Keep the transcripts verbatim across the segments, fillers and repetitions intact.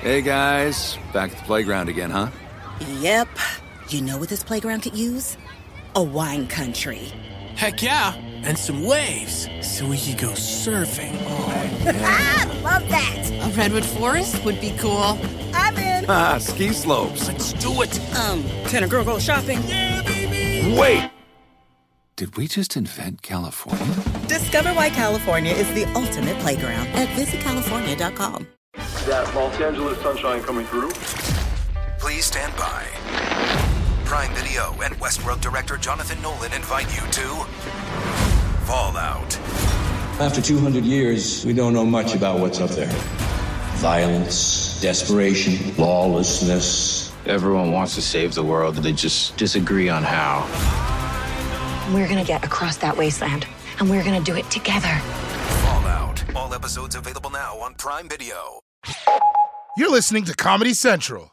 Hey, guys. Back at the playground again, huh? Yep. You know what this playground could use? A wine country. Heck yeah. And some waves, so we could go surfing. Oh, yeah. Ah, love that. A redwood forest would be cool. I'm in. Ah, ski slopes. Let's do it. Um, can a girl go shopping? Yeah, baby. Wait! Did we just invent California? Discover why California is the ultimate playground at visit california dot com. That Los Angeles sunshine coming through. Please stand by. Prime Video and Westworld director Jonathan Nolan invite you to Fallout. After two hundred years, we don't know much about what's up there. Violence, desperation, lawlessness. Everyone wants to save the world, they just disagree on how. We're gonna get across that wasteland, and we're gonna do it together. Fallout. All episodes available now on Prime Video. You're listening to Comedy Central.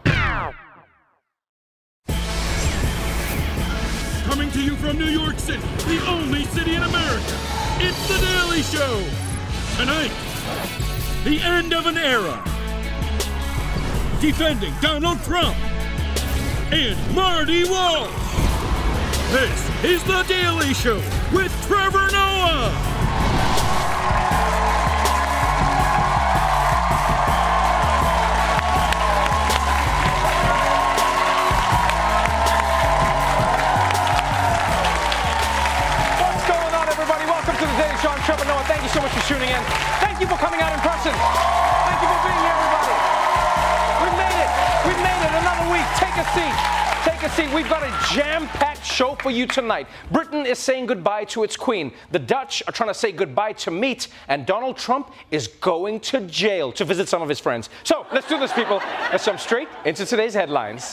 Coming to you from New York City, the only city in America, it's The Daily Show. Tonight, the end of an era. Defending Donald Trump and Marty Walsh. This is The Daily Show with Trevor Noah. Sean, Trevor Noah, thank you so much for tuning in. Thank you for coming out in person. Thank you for being here, everybody. We made it. We made it. Another week. Take a seat. Take a seat. We've got a jam-packed show for you tonight. Britain is saying goodbye to its queen. The Dutch are trying to say goodbye to meat. And Donald Trump is going to jail to visit some of his friends. So let's do this, people. Let's jump straight into today's headlines.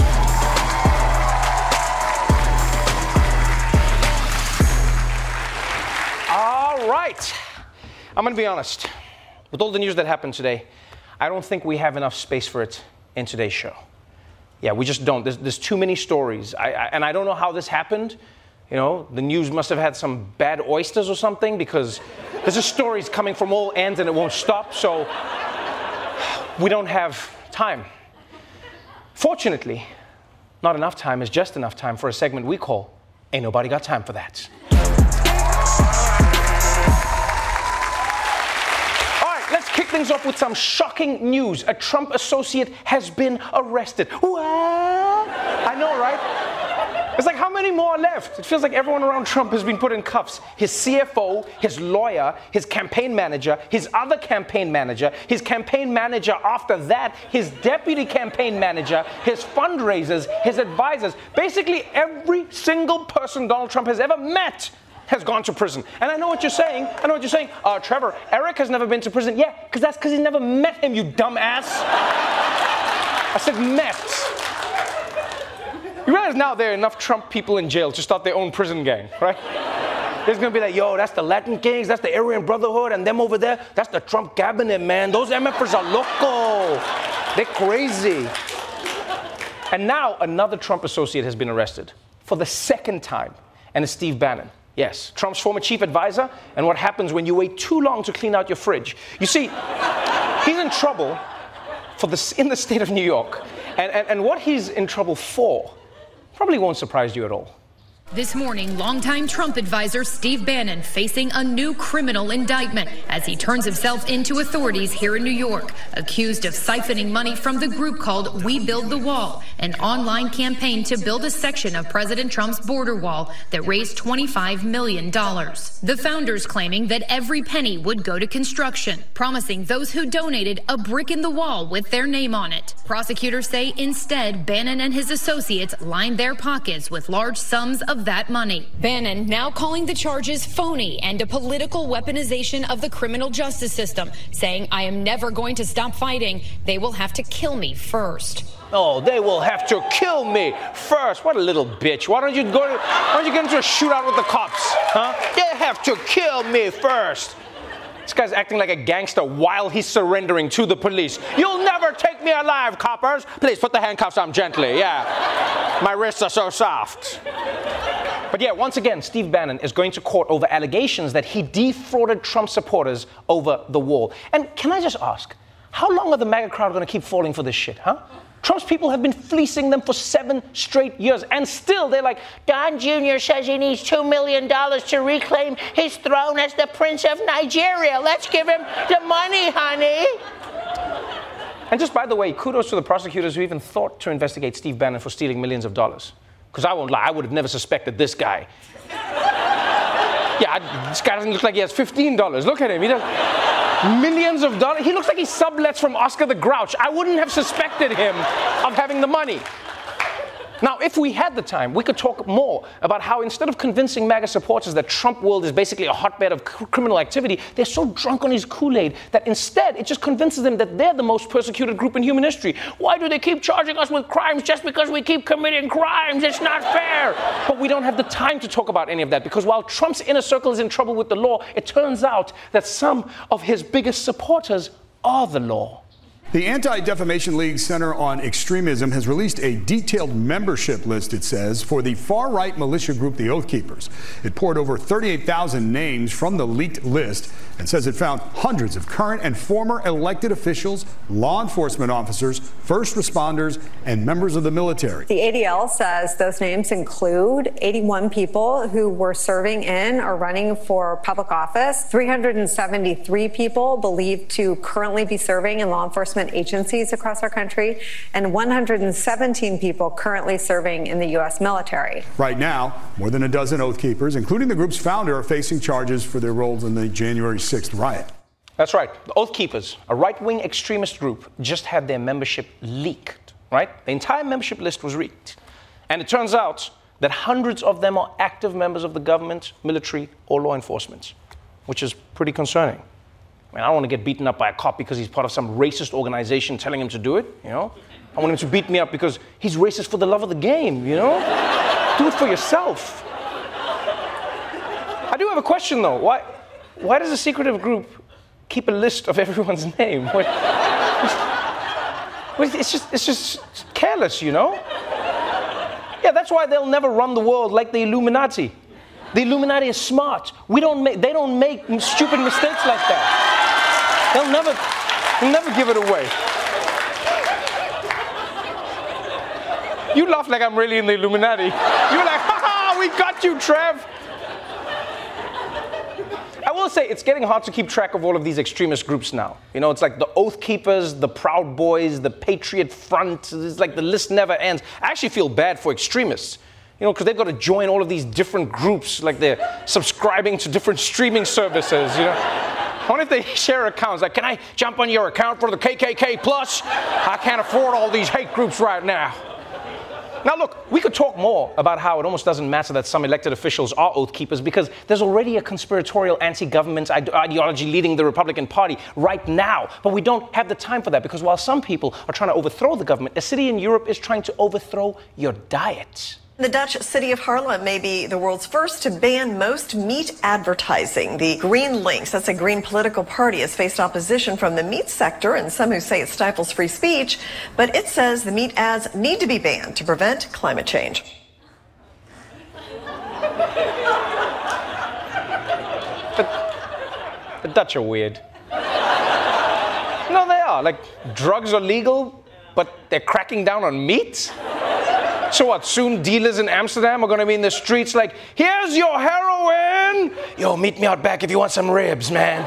All right. I'm going to be honest. With all the news that happened today, I don't think we have enough space for it in today's show. Yeah, we just don't. There's, there's too many stories. I, I, and I don't know how this happened. You know, the news must have had some bad oysters or something, because there's just stories coming from all ends and it won't stop. So we don't have time. Fortunately, not enough time is just enough time for a segment we call Ain't Nobody Got Time for That. Kick things off with some shocking news. A Trump associate has been arrested. What? I know, right? It's like, how many more are left? It feels like everyone around Trump has been put in cuffs. His C F O, his lawyer, his campaign manager, his other campaign manager, his campaign manager after that, his deputy campaign manager, his fundraisers, his advisors. Basically, every single person Donald Trump has ever met has gone to prison. And I know what you're saying. I know what you're saying. Uh, Trevor, Eric has never been to prison. Yeah, because that's because he never met him, you dumbass. I said met. You realize now there are enough Trump people in jail to start their own prison gang, right? There's going to be like, yo, that's the Latin Kings, that's the Aryan Brotherhood, and them over there, that's the Trump cabinet, man. Those M Fers are loco. They're crazy. And now another Trump associate has been arrested for the second time, and it's Steve Bannon. Yes, Trump's former chief advisor, and what happens when you wait too long to clean out your fridge. You see, he's in trouble for the, in the state of New York, and, and, and what he's in trouble for probably won't surprise you at all. This morning, longtime Trump advisor Steve Bannon facing a new criminal indictment as he turns himself into authorities here in New York, accused of siphoning money from the group called We Build the Wall, an online campaign to build a section of President Trump's border wall that raised twenty-five million dollars. The founders claiming that every penny would go to construction, promising those who donated a brick in the wall with their name on it. Prosecutors say instead, Bannon and his associates lined their pockets with large sums of that money. Bannon now calling the charges phony and a political weaponization of the criminal justice system, saying, I am never going to stop fighting. They will have to kill me first. Oh, they will have to kill me first. What a little bitch. Why don't you go to, why don't you get into a shootout with the cops? Huh? They have to kill me first. This guy's acting like a gangster while he's surrendering to the police. You'll never take me alive, coppers. Please put the handcuffs on gently. Yeah. My wrists are so soft. But yeah, once again, Steve Bannon is going to court over allegations that he defrauded Trump supporters over the wall. And can I just ask, How long are the MAGA crowd going to keep falling for this shit, huh? Trump's people have been fleecing them for seven straight years, and still they're like, Don Junior says he needs two million dollars to reclaim his throne as the Prince of Nigeria. Let's give him the money, honey. And just by the way, kudos to the prosecutors who even thought to investigate Steve Bannon for stealing millions of dollars. Because I won't lie, I would have never suspected this guy. Yeah, I, this guy doesn't look like he has fifteen dollars. Look at him. He does millions of dollars. He looks like he sublets from Oscar the Grouch. I wouldn't have suspected him of having the money. Now, if we had the time, we could talk more about how instead of convincing MAGA supporters that Trump world is basically a hotbed of c- criminal activity, they're so drunk on his Kool-Aid that instead it just convinces them that they're the most persecuted group in human history. Why do they keep charging us with crimes just because we keep committing crimes? It's not fair. But we don't have the time to talk about any of that because while Trump's inner circle is in trouble with the law, it turns out that some of his biggest supporters are the law. The Anti-Defamation League Center on Extremism has released a detailed membership list, it says, for the far-right militia group, the Oath Keepers. It poured over thirty-eight thousand names from the leaked list and says it found hundreds of current and former elected officials, law enforcement officers, first responders, and members of the military. The A D L says those names include eighty-one people who were serving in or running for public office, three hundred seventy-three people believed to currently be serving in law enforcement agencies across our country, and one hundred seventeen people currently serving in the U S military. Right now, more than a dozen Oath Keepers, including the group's founder, are facing charges for their roles in the January sixth riot. That's right. The Oath Keepers, a right-wing extremist group, just had their membership leaked, right? The entire membership list was leaked. And it turns out that hundreds of them are active members of the government, military, or law enforcement, which is pretty concerning. I mean, I don't want to get beaten up by a cop because he's part of some racist organization telling him to do it, you know? I want him to beat me up because he's racist for the love of the game, you know? Do it for yourself. I do have a question, though. Why, why does a secretive group keep a list of everyone's name? What, it's just, it's just careless, you know? Yeah, that's why they'll never run the world like the Illuminati. The Illuminati is smart. We don't make, they don't make stupid mistakes like that. They'll never, they'll never give it away. You laugh like I'm really in the Illuminati. You're like, ha ha, we got you, Trev. I will say it's getting hard to keep track of all of these extremist groups now. You know, it's like the Oath Keepers, the Proud Boys, the Patriot Front. It's like the list never ends. I actually feel bad for extremists. You know, because they've got to join all of these different groups, like they're subscribing to different streaming services, you know. I wonder if they share accounts. Like, can I jump on your account for the K K K plus? I can't afford all these hate groups right now. Now, look, we could talk more about how it almost doesn't matter that some elected officials are Oath Keepers because there's already a conspiratorial anti-government ide- ideology leading the Republican Party right now. But we don't have the time for that because while some people are trying to overthrow the government, a city in Europe is trying to overthrow your diet. The Dutch city of Haarlem may be the world's first to ban most meat advertising. The Green Links, that's a green political party, has faced opposition from the meat sector and some who say it stifles free speech. But it says the meat ads need to be banned to prevent climate change. But the Dutch are weird. No, they are. Like, drugs are legal, but they're cracking down on meat? So what, soon dealers in Amsterdam are going to be in the streets like, here's your heroin! Yo, meet me out back if you want some ribs, man.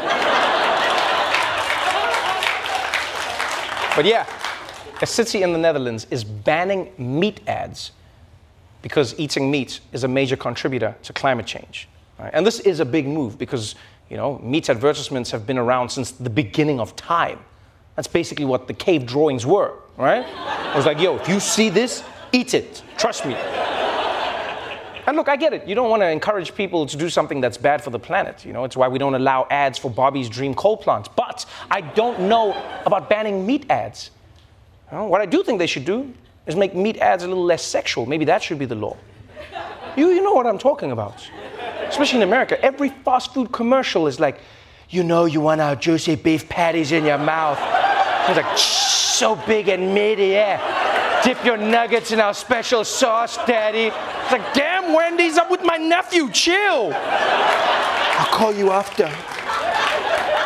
But yeah, a city in the Netherlands is banning meat ads because eating meat is a major contributor to climate change. Right? And this is a big move because, you know, meat advertisements have been around since the beginning of time. That's basically what the cave drawings were, right? It was like, yo, if you see this, eat it. Trust me. And look, I get it. You don't want to encourage people to do something that's bad for the planet. You know, it's why we don't allow ads for Bobby's Dream coal plant. But I don't know about banning meat ads. You know, what I do think they should do is make meat ads a little less sexual. Maybe that should be the law. You, you know what I'm talking about. Especially in America. Every fast food commercial is like, you know you want our juicy beef patties in your mouth. It's like, so big and meaty, yeah. Dip your nuggets in our special sauce, Daddy. It's like, damn, Wendy's, I'm with my nephew, chill. I'll call you after.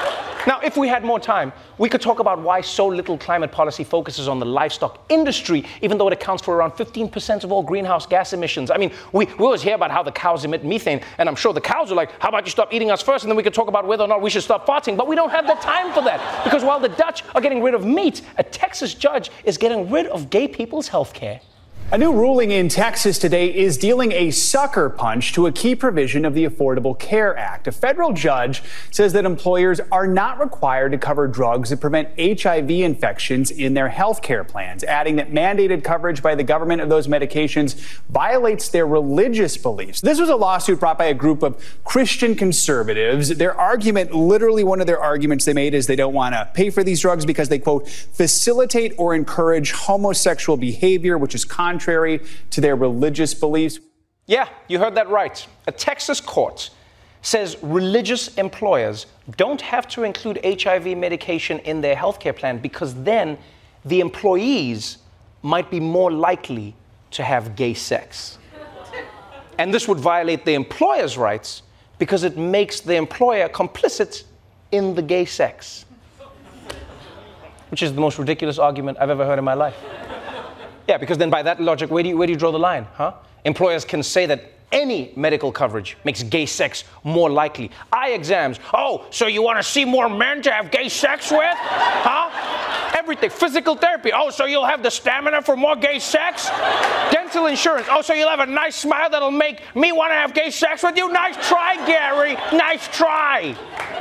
Now, if we had more time, we could talk about why so little climate policy focuses on the livestock industry, even though it accounts for around fifteen percent of all greenhouse gas emissions. I mean, we, we always hear about how the cows emit methane, and I'm sure the cows are like, how about you stop eating us first, and then we could talk about whether or not we should stop farting. But we don't have the time for that, because while the Dutch are getting rid of meat, a Texas judge is getting rid of gay people's health care. A new ruling in Texas today is dealing a sucker punch to a key provision of the Affordable Care Act. A federal judge says that employers are not required to cover drugs that prevent H I V infections in their health care plans, adding that mandated coverage by the government of those medications violates their religious beliefs. This was a lawsuit brought by a group of Christian conservatives. Their argument, literally one of their arguments they made, is they don't want to pay for these drugs because they, quote, facilitate or encourage homosexual behavior, which is contrary contrary to their religious beliefs. Yeah, you heard that right. A Texas court says religious employers don't have to include H I V medication in their healthcare plan because then the employees might be more likely to have gay sex. And this would violate the employer's rights because it makes the employer complicit in the gay sex. Which is the most ridiculous argument I've ever heard in my life. Yeah, because then by that logic, where do you, where do you draw the line, huh? Employers can say that any medical coverage makes gay sex more likely. Eye exams. Oh, so you want to see more men to have gay sex with? Huh? Everything. Physical therapy. Oh, so you'll have the stamina for more gay sex? Dental insurance. Oh, so you'll have a nice smile that'll make me want to have gay sex with you? Nice try, Gary. Nice try.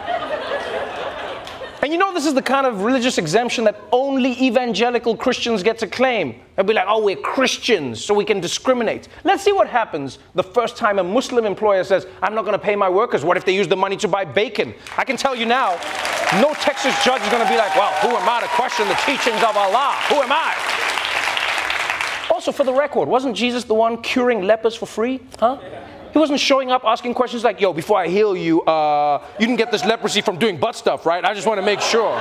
And you know this is the kind of religious exemption that only evangelical Christians get to claim. They'll be like, oh, we're Christians, so we can discriminate. Let's see what happens the first time a Muslim employer says, I'm not going to pay my workers. What if they use the money to buy bacon? I can tell you now, no Texas judge is going to be like, well, who am I to question the teachings of Allah? Who am I? Also, for the record, wasn't Jesus the one curing lepers for free? Huh? He wasn't showing up asking questions like, yo, before I heal you, uh, you didn't get this leprosy from doing butt stuff, right? I just want to make sure.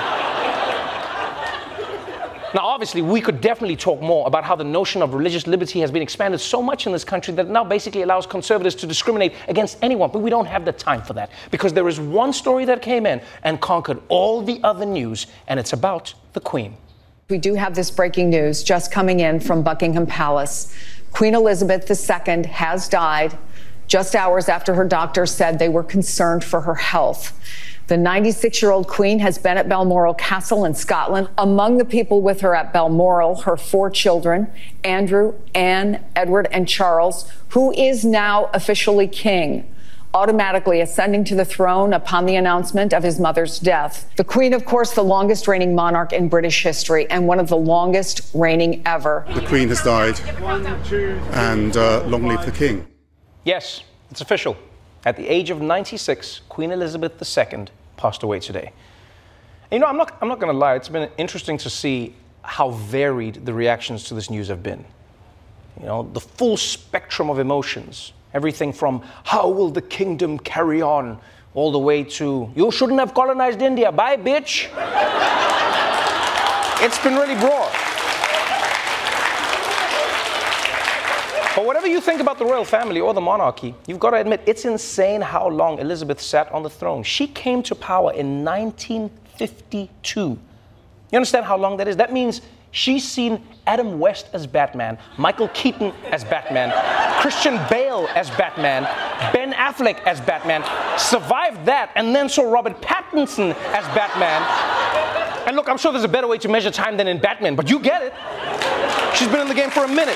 Now, obviously, we could definitely talk more about how the notion of religious liberty has been expanded so much in this country that it now basically allows conservatives to discriminate against anyone. But we don't have the time for that because there is one story that came in and conquered all the other news, and it's about the Queen. We do have this breaking news just coming in from Buckingham Palace. Queen Elizabeth the Second has died just hours after her doctors said they were concerned for her health. The ninety-six-year-old Queen has been at Balmoral Castle in Scotland. Among the people with her at Balmoral, her four children, Andrew, Anne, Edward, and Charles, who is now officially king, automatically ascending to the throne upon the announcement of his mother's death. The Queen, of course, the longest reigning monarch in British history and one of the longest reigning ever. The Queen has died, and uh, long live the King. Yes, it's official. At the age of ninety-six, Queen Elizabeth the Second passed away today. And you know, I'm not, I'm not going to lie, it's been interesting to see how varied the reactions to this news have been. You know, the full spectrum of emotions. Everything from, how will the kingdom carry on, all the way to, you shouldn't have colonized India, bye, bitch. It's been really broad. But whatever you think about the royal family or the monarchy, you've got to admit, it's insane how long Elizabeth sat on the throne. She came to power in nineteen fifty-two. You understand how long that is? That means she's seen Adam West as Batman, Michael Keaton as Batman, Christian Bale as Batman, Ben Affleck as Batman, survived that, and then saw Robert Pattinson as Batman. And look, I'm sure there's a better way to measure time than in Batman, but you get it. She's been in the game for a minute.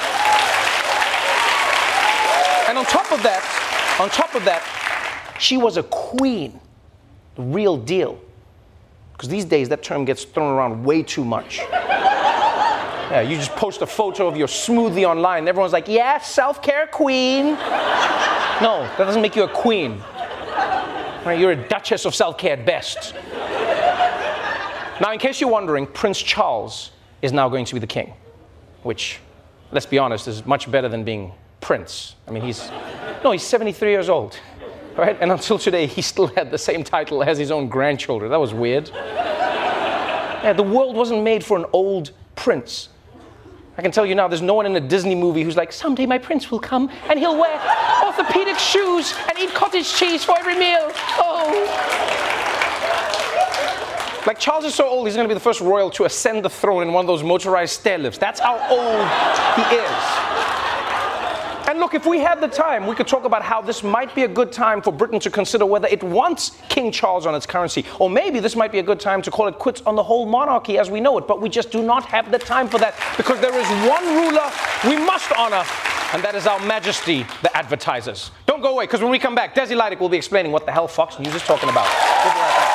And on top of that, on top of that, she was a queen, the real deal. Because these days, that term gets thrown around way too much. Yeah, you just post a photo of your smoothie online, and everyone's like, yeah, self-care queen. No, that doesn't make you a queen. Right, you're a duchess of self-care at best. Now, in case you're wondering, Prince Charles is now going to be the king, which, let's be honest, is much better than being Prince. I mean, he's, no, he's seventy-three years old, right? And until today, he still had the same title as his own grandchildren. That was weird. Yeah, the world wasn't made for an old prince. I can tell you now, there's no one in a Disney movie who's like, someday my prince will come and he'll wear orthopedic shoes and eat cottage cheese for every meal. Oh. Like, Charles is so old, he's going to be the first royal to ascend the throne in one of those motorized stair lifts. That's how old he is. And look, if we had the time, we could talk about how this might be a good time for Britain to consider whether it wants King Charles on its currency. Or maybe this might be a good time to call it quits on the whole monarchy as we know it. But we just do not have the time for that, because there is one ruler we must honor, and that is our Majesty, the advertisers. Don't go away, because when we come back, Desi Lydic will be explaining what the hell Fox News is talking about. We'll be right back.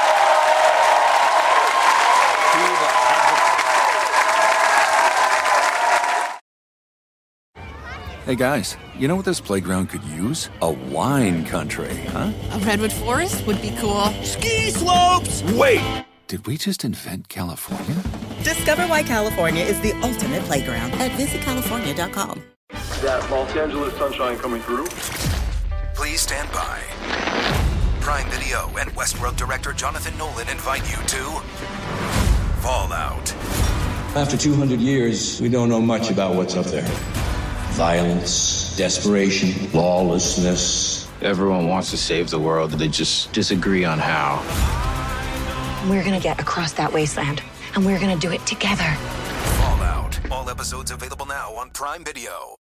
Hey guys, you know what this playground could use? A wine country, huh? A redwood forest would be cool. Ski slopes! Wait! Did we just invent California? Discover why California is the ultimate playground at visit california dot com. That Los Angeles sunshine coming through. Please stand by. Prime Video and Westworld director Jonathan Nolan invite you to Fallout. After two hundred years, we don't know much about what's up there. Violence, desperation, lawlessness. Everyone wants to save the world, they just disagree on how. We're gonna get across that wasteland, and we're gonna do it together. Fallout. All episodes available now on Prime Video.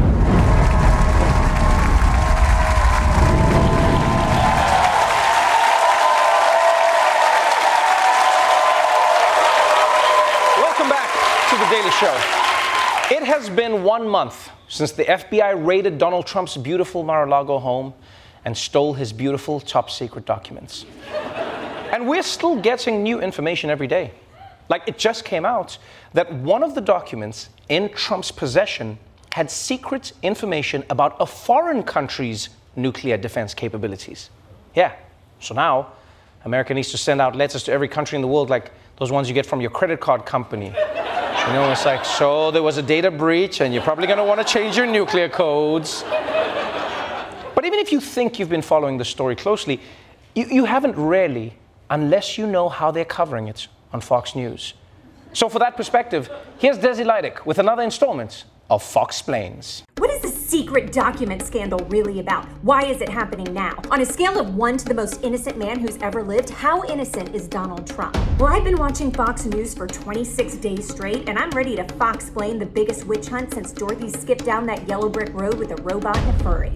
Welcome back to The Daily Show. It has been one month since the F B I raided Donald Trump's beautiful Mar-a-Lago home and stole his beautiful top-secret documents. And we're still getting new information every day. Like, it just came out that one of the documents in Trump's possession had secret information about a foreign country's nuclear defense capabilities. Yeah, so now America needs to send out letters to every country in the world, like those ones you get from your credit card company. You know, it's like, so there was a data breach and you're probably going to want to change your nuclear codes. But even if you think you've been following the story closely, you, you haven't really, unless you know how they're covering it on Fox News. So for that perspective, here's Desi Lydic with another installment of Foxplains. What is the secret document scandal really about? Why is it happening now? On a scale of one to the most innocent man who's ever lived, how innocent is Donald Trump? Well, I've been watching Fox News for twenty-six days straight, and I'm ready to Foxplain the biggest witch hunt since Dorothy skipped down that yellow brick road with a robot and a furry.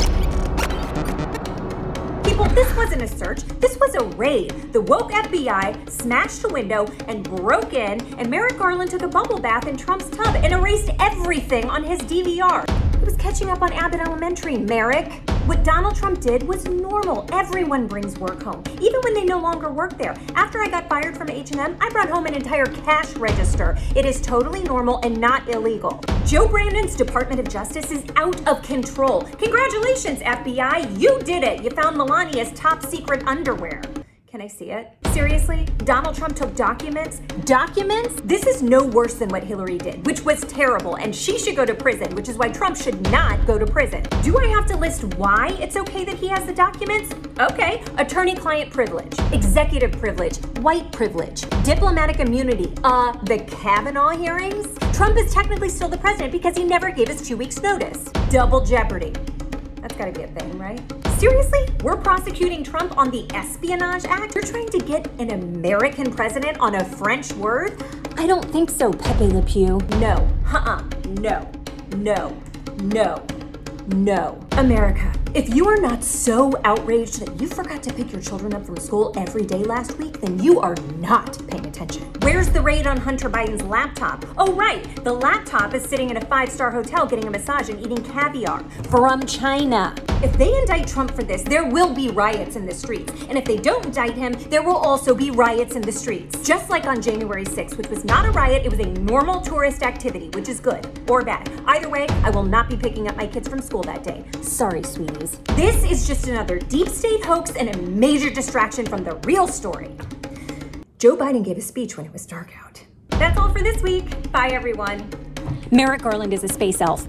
People, this wasn't a search, this was a raid. The woke F B I smashed a window and broke in, and Merrick Garland took a bubble bath in Trump's tub and erased everything on his D V R. He was catching up on Abbott Elementary, Merrick. What Donald Trump did was normal. Everyone brings work home, even when they no longer work there. After I got fired from H and M, I brought home an entire cash register. It is totally normal and not illegal. Joe Brandon's Department of Justice is out of control. Congratulations, F B I, you did it. You found Melania's top secret underwear. Can I see it? Seriously? Donald Trump took documents? Documents? This is no worse than what Hillary did, which was terrible, and she should go to prison, which is why Trump should not go to prison. Do I have to list why it's okay that he has the documents? Okay. Attorney-client privilege, executive privilege, white privilege, diplomatic immunity, uh, the Kavanaugh hearings? Trump is technically still the president because he never gave us two weeks' notice. Double jeopardy. That's gotta be a thing, right? Seriously? We're prosecuting Trump on the Espionage Act? You're trying to get an American president on a French word? I don't think so, Pepe Le Pew. No. Uh-uh. No. No. No. No. America, if you are not so outraged that you forgot to pick your children up from school every day last week, then you are not paying attention. Where's the raid on Hunter Biden's laptop? Oh, right. The laptop is sitting in a five-star hotel getting a massage and eating caviar from China. If they indict Trump for this, there will be riots in the streets. And if they don't indict him, there will also be riots in the streets. Just like on January sixth, which was not a riot, it was a normal tourist activity, which is good or bad. Either way, I will not be picking up my kids from school that day. Sorry, sweeties. This is just another deep state hoax and a major distraction from the real story. Joe Biden gave a speech when it was dark out. That's all for this week. Bye, everyone. Merrick Garland is a space elf.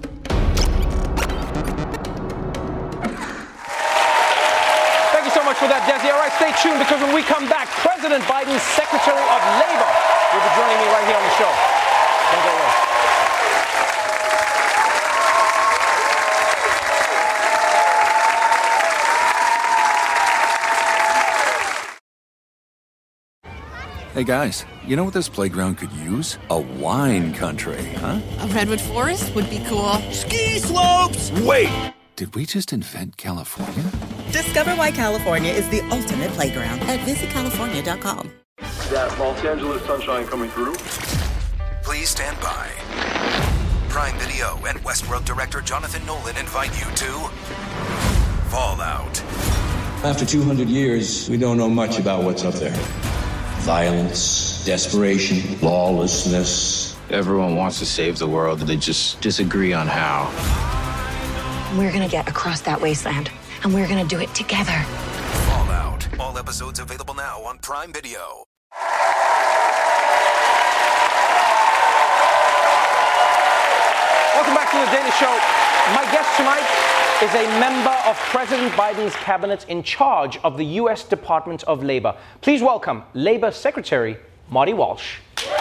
Thank you so much for that, Desi. All right, stay tuned, because when we come back, President Biden's Secretary of Labor will be joining me right here on the show. Don't go away. Hey guys, you know what this playground could use? A wine country, huh? A redwood forest would be cool. Ski slopes! Wait! Did we just invent California? Discover why California is the ultimate playground at visit california dot com. That Los Angeles sunshine coming through. Please stand by. Prime Video and Westworld director Jonathan Nolan invite you to Fallout. After two hundred years, we don't know much about what's up there. Violence, desperation, lawlessness. Everyone wants to save the world, they just disagree on how. We're gonna get across that wasteland, and we're gonna do it together. Fallout. All episodes available now on Prime Video. Welcome back to The Daily Show. My guest tonight is a member of President Biden's cabinet in charge of the U S Department of Labor. Please welcome Labor Secretary Marty Walsh.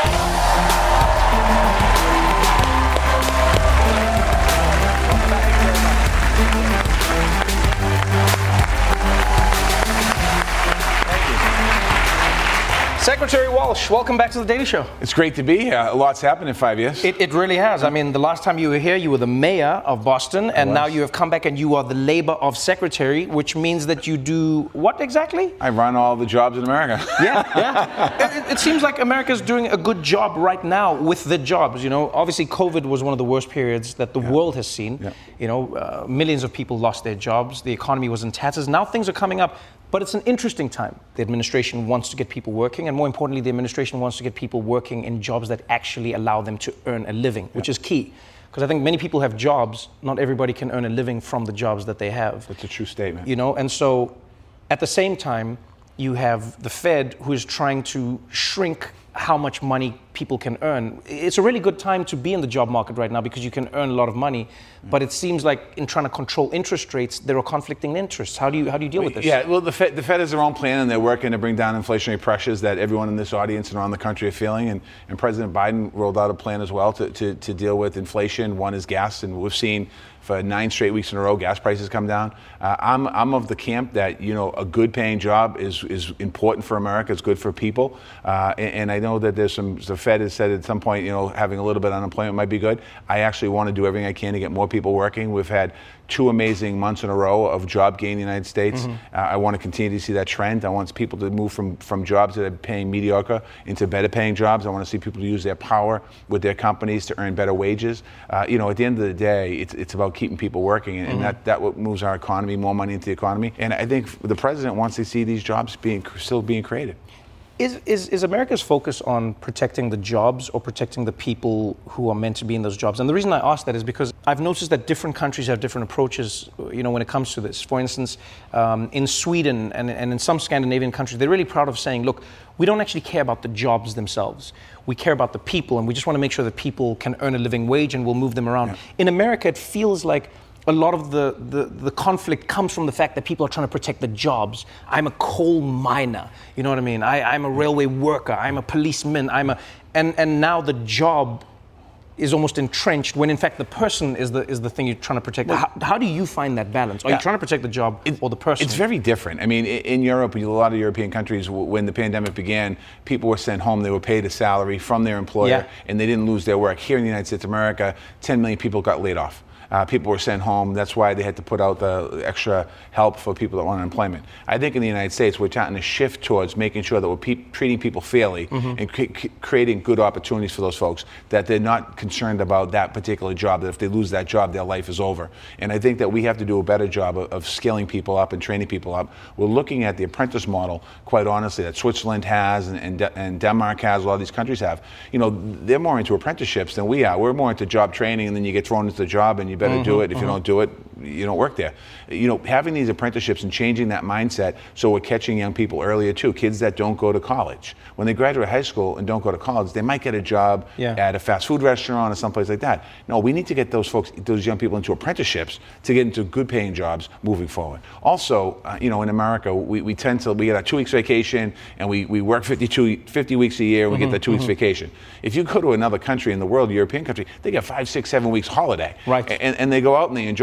Secretary Walsh, welcome back to The Daily Show. It's great to be here. A lot's happened in five years. It, it really has. I mean, the last time you were here, you were the mayor of Boston, and now you have come back and you are the labor of secretary, which means that you do what exactly? I run all the jobs in America. Yeah, yeah. It, it seems like America's doing a good job right now with the jobs. You know, obviously COVID was one of the worst periods that the yeah. world has seen. Yeah. You know, uh, millions of people lost their jobs. The economy was in tatters. Now things are coming up. But it's an interesting time. The administration wants to get people working, and more importantly, the administration wants to get people working in jobs that actually allow them to earn a living, which yeah. is key. Because I think many people have jobs, not everybody can earn a living from the jobs that they have. That's a true statement. You know, and so at the same time, you have the Fed who is trying to shrink how much money people can earn. It's a really good time to be in the job market right now because you can earn a lot of money, but it seems like in trying to control interest rates, there are conflicting interests. How do you how do you deal with this? Yeah, well, the Fed, the Fed has their own plan, and they're working to bring down inflationary pressures that everyone in this audience and around the country are feeling. And, and President Biden rolled out a plan as well to, to, to deal with inflation. One is gas, and we've seen for nine straight weeks in a row, gas prices come down. Uh, I'm I'm of the camp that, you know, a good paying job is is important for America. It's good for people. Uh, and, and I know that there's some, the Fed has said at some point, you know, having a little bit of unemployment might be good. I actually want to do everything I can to get more people working. We've had two amazing months in a row of job gain in the United States. Mm-hmm. uh, I want to continue to see that trend. I want people to move from, from jobs that are paying mediocre into better paying jobs. I want to see people use their power with their companies to earn better wages. Uh, you know, at the end of the day, it's it's about keeping people working, and, mm-hmm. and that, that what moves our economy, more money into the economy. And I think the president wants to see these jobs being still being created. Is, is, is America's focus on protecting the jobs or protecting the people who are meant to be in those jobs? And the reason I ask that is because I've noticed that different countries have different approaches, you know, when it comes to this. For instance, um, in Sweden and, and in some Scandinavian countries, they're really proud of saying, look, we don't actually care about the jobs themselves. We care about the people, and we just want to make sure that people can earn a living wage and we'll move them around. Yeah. In America, it feels like a lot of the, the, the conflict comes from the fact that people are trying to protect the jobs. I'm a coal miner, you know what I mean? I, I'm a railway worker, I'm a policeman, I'm a, and, and now the job is almost entrenched when in fact the person is the is the thing you're trying to protect. Well, how, how do you find that balance? Are yeah. you trying to protect the job it, or the person? It's very different. I mean, in Europe, a lot of European countries, when the pandemic began, people were sent home, they were paid a salary from their employer, yeah. and they didn't lose their work. Here in the United States of America, ten million people got laid off. Uh, people were sent home. That's why they had to put out the extra help for people that want unemployment. I think in the United States, we're trying to shift towards making sure that we're pe- treating people fairly mm-hmm. and cre- creating good opportunities for those folks, that they're not concerned about that particular job, that if they lose that job, their life is over. And I think that we have to do a better job of, of scaling people up and training people up. We're looking at the apprentice model, quite honestly, that Switzerland has and, and, De- and Denmark has, a lot of these countries have. You know, they're more into apprenticeships than we are. We're more into job training, and then you get thrown into the job and you better mm-hmm, do it. If mm-hmm. you don't do it, you don't work there. You know, having these apprenticeships and changing that mindset so we're catching young people earlier too, kids that don't go to college. When they graduate high school and don't go to college, they might get a job yeah. at a fast food restaurant or someplace like that. No, we need to get those folks, those young people into apprenticeships to get into good paying jobs moving forward. Also, uh, you know, in America, we, we tend to, we get a two weeks vacation and we, we work fifty-two, fifty weeks a year and we mm-hmm, get that two mm-hmm. weeks vacation. If you go to another country in the world, a European country, they get five, six, seven weeks holiday. Right. And, and they go out and they enjoy themselves.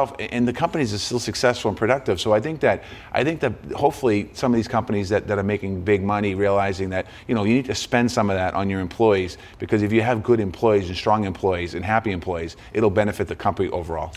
yourself, and the companies are still successful and productive. So I think that I think that hopefully some of these companies that, that are making big money, realizing that you know you need to spend some of that on your employees, because if you have good employees and strong employees and happy employees, it'll benefit the company overall.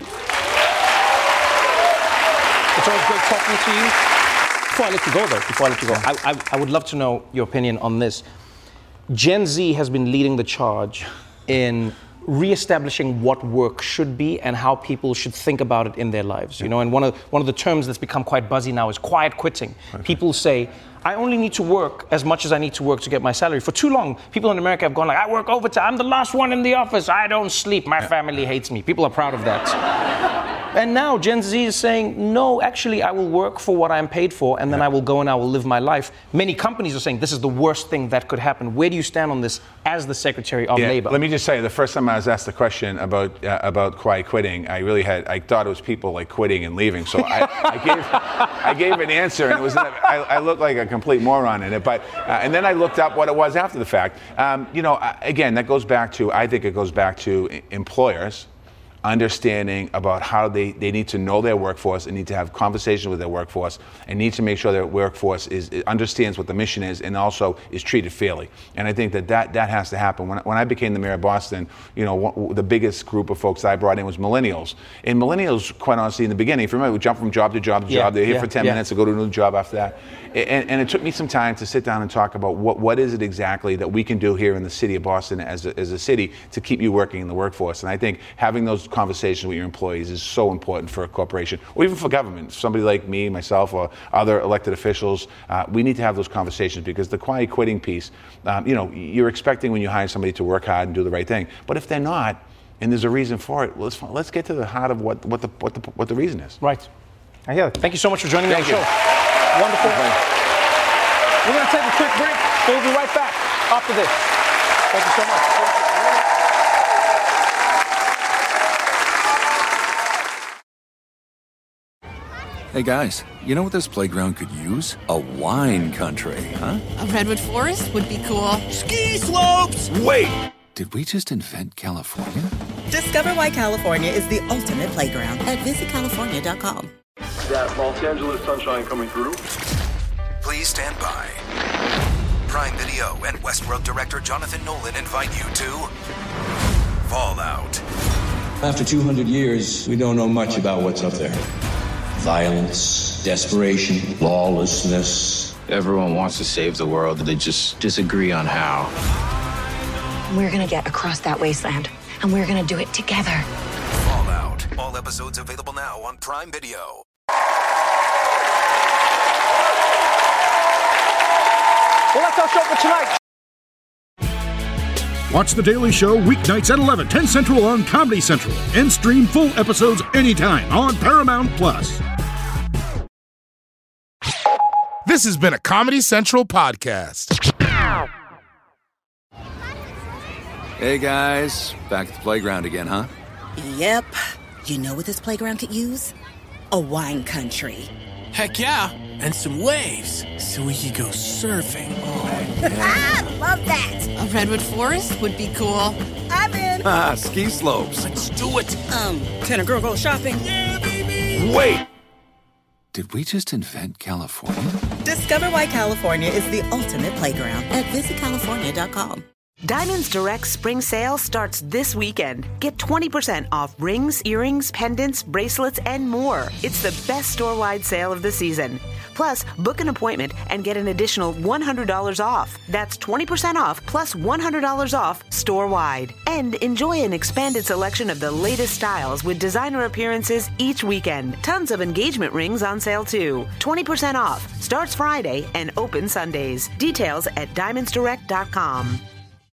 It's always great talking to you. Before I let you go, though, before I let you go, I, I, I would love to know your opinion on this. Gen Z has been leading the charge in reestablishing what work should be and how people should think about it in their lives. You know, and one of one of the terms that's become quite buzzy now is quiet quitting. Okay. People say, I only need to work as much as I need to work to get my salary. For too long, people in America have gone like, I work overtime, I'm the last one in the office, I don't sleep, my yeah. family hates me. People are proud of that. And now Gen Z is saying, no, actually, I will work for what I'm paid for, and then yeah. I will go and I will live my life. Many companies are saying this is the worst thing that could happen. Where do you stand on this as the Secretary of yeah, Labor? Let me just say, the first time I was asked the question about uh, about quiet quitting, I really had, I thought it was people like quitting and leaving. So I, I gave I gave an answer, and it was, I, I looked like a complete moron in it. But uh, and then I looked up what it was after the fact. Um, you know, again, that goes back to, I think it goes back to employers understanding about how they, they need to know their workforce and need to have conversations with their workforce and need to make sure their workforce is understands what the mission is and also is treated fairly. And I think that that, that has to happen. When, when I became the mayor of Boston, you know, one, the biggest group of folks I brought in was millennials. And millennials, quite honestly, in the beginning, if you remember, we jump from job to job to yeah, job. They're here yeah, for ten yeah. minutes to go to a new job after that. And, and it took me some time to sit down and talk about what, what is it exactly that we can do here in the city of Boston as a, as a city to keep you working in the workforce. And I think having those conversations with your employees is so important for a corporation or even for government. Somebody like me, myself, or other elected officials, uh, we need to have those conversations, because the quiet quitting piece, um, you know, you're expecting when you hire somebody to work hard and do the right thing. But if they're not, and there's a reason for it, let's let's get to the heart of what what the what the what the reason is. Right. I hear it. Thank you so much for joining me on the show. Wonderful. We're going to take a quick break. We'll be right back after this. Thank you so much. Hey guys, you know what this playground could use? A wine country, huh? A redwood forest would be cool. Ski slopes! Wait! Did we just invent California? Discover why California is the ultimate playground at visit california dot com. That Los Angeles sunshine coming through. Please stand by. Prime Video and Westworld director Jonathan Nolan invite you to Fallout. After two hundred years, we don't know much about what's up there. Violence, desperation, lawlessness. Everyone wants to save the world, they just disagree on how. We're gonna get across that wasteland, and we're gonna do it together. Fallout. All episodes available now on Prime Video. Well, that's our show for tonight. Watch The Daily Show weeknights at eleven, ten Central on Comedy Central, and stream full episodes anytime on Paramount Plus. This has been a Comedy Central podcast. Hey guys, back at the playground again, huh? Yep. You know what this playground could use? A wine country. Heck yeah, and some waves so we could go surfing. Oh, yeah. Love that. A redwood forest would be cool. I'm in. Ah, ski slopes. Let's do it. Um, can a girl go shopping? Yeah, baby. Wait. Did we just invent California? Discover why California is the ultimate playground at visit california dot com. Diamonds Direct spring sale starts this weekend. Get twenty percent off rings, earrings, pendants, bracelets, and more. It's the best store-wide sale of the season. Plus, book an appointment and get an additional one hundred dollars off. That's twenty percent off plus one hundred dollars off store-wide. And enjoy an expanded selection of the latest styles with designer appearances each weekend. Tons of engagement rings on sale too. twenty percent off. Starts Friday and open Sundays. Details at diamonds direct dot com.